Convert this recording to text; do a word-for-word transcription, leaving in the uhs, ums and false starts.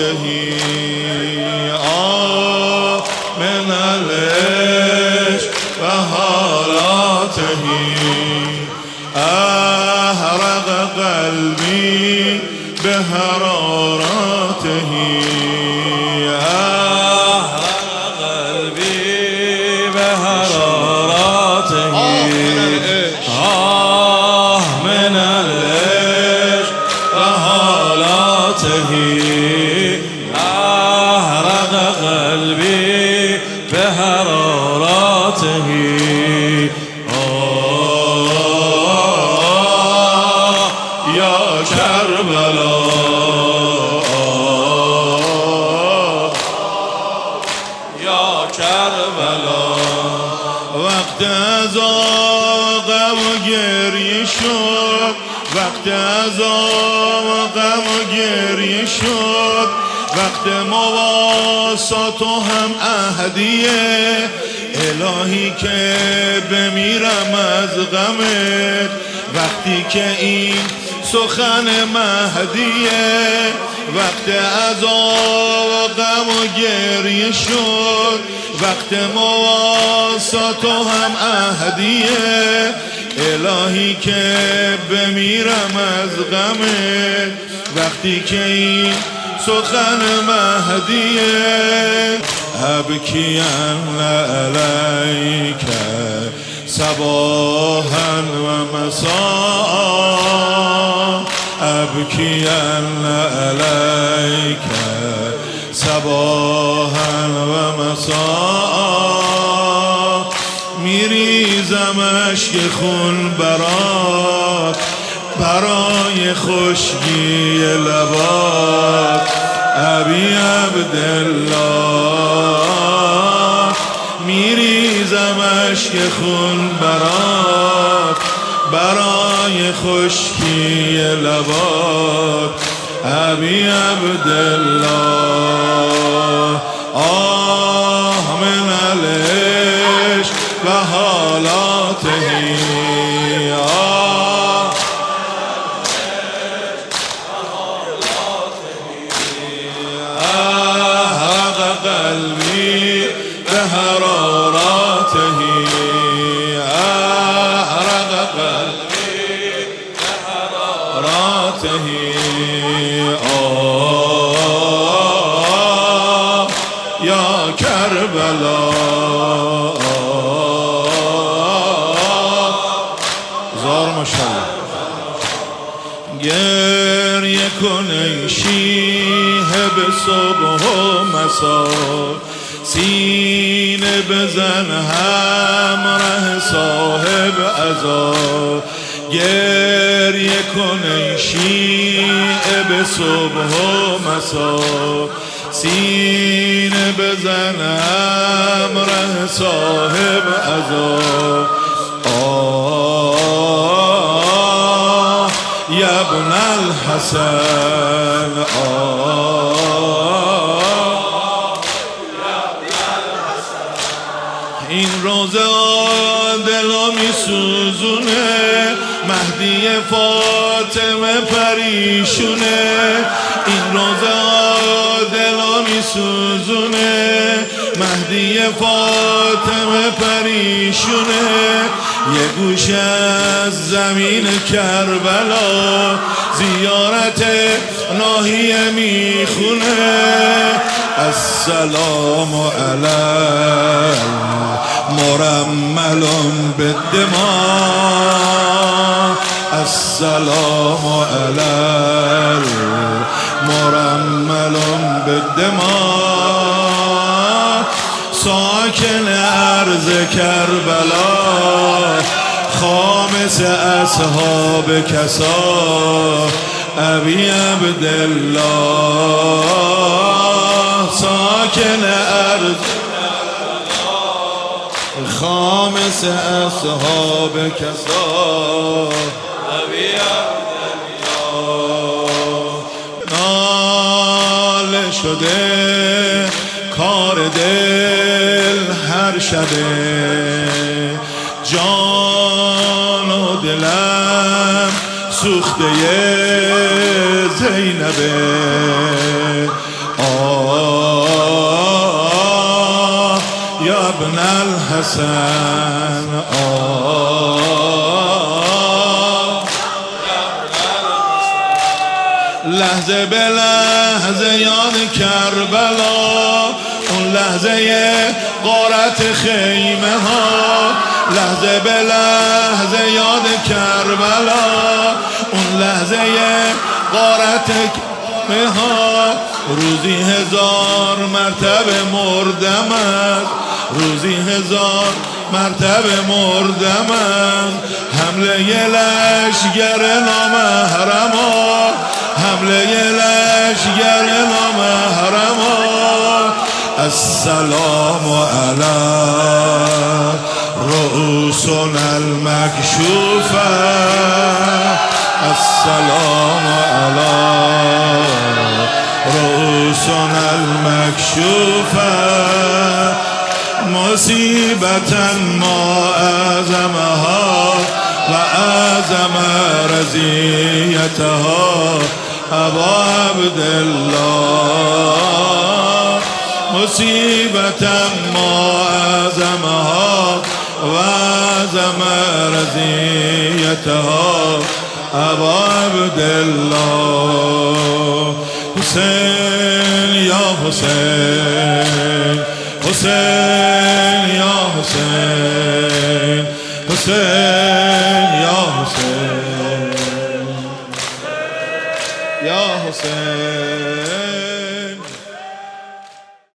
آه من العشق و حالاته احرق قلبی به حرارته احرق قلبی به حرارته آه من العشق و حالاته احرق قلبی به حرارته کربلا یا کربلا وقت ازا غم و گریه شد وقت ازا غم و گریه شد وقت مواسات و هم عهدیه الهی که بمیرم از غمت وقتی که این سخن مهدیه وقت عذاب و غم و گریه شد وقت مواسات و هم عهدیه الهی که بمیرم از غمت وقتی که این سخن مهدیه ابکیان علیک صباحا و مساء ابکیان علیک صباحا و مساء میریزم اشک خون برات برای خشکی لبات ابی عبدالله میریزم اشک خون برات برای خشکی لبات ابی عبدالله آه من العشق و حالاته آه احرق قلبی به حراراته احرق قلبی به حراراته آه یا کربلا زار ماشاءالله گریه کن ای شیه به صبح و مسا سینه بزن همراه صاحب عزا گریه کن ای شیعه به صبح و مسا سینه بزن همراه صاحب عزا آه یا ابن الحسن آه این روزه دلا می سوزونه مهدی فاطمه پریشونه این روزه دلا می سوزونه مهدی فاطمه پریشونه یه گوش از زمین کربلا زیارت ناحیه میخونه السلام علی مرمل بالدماء السلام علی مرمل بالدماء ساکن ارض کربلا خامس اصحاب کسا ابی عبدالله ساکن ارض خامس اصحاب کسا ابی عبدالله ناله شده کار دل هر شبه جان و دلم سوخته زینبه ابن الحسن آه لحظه به لحظه یاد کربلا، اون لحظه غارت خیمه ها، لحظه به لحظه یاد کربلا، اون لحظه غارت خیمه ها. روزی هزار مرتبه مردمت، روزی هزار مرتبه مردمت، حمله لشگر نامحرما، حمله لشگر نامحرما. السلام علی رؤوسنا المکشوفه، السلام علی رؤوسنا المکشوفه. مصیبتا ما اعظمها و اعظم رضیتها ابا عبدالله. مصیبتا ما اعظمها و اعظم رضیتها ابا عبدالله. حسین یا حسین، حسین یا حسین، حسین یا حسین، یا حسین.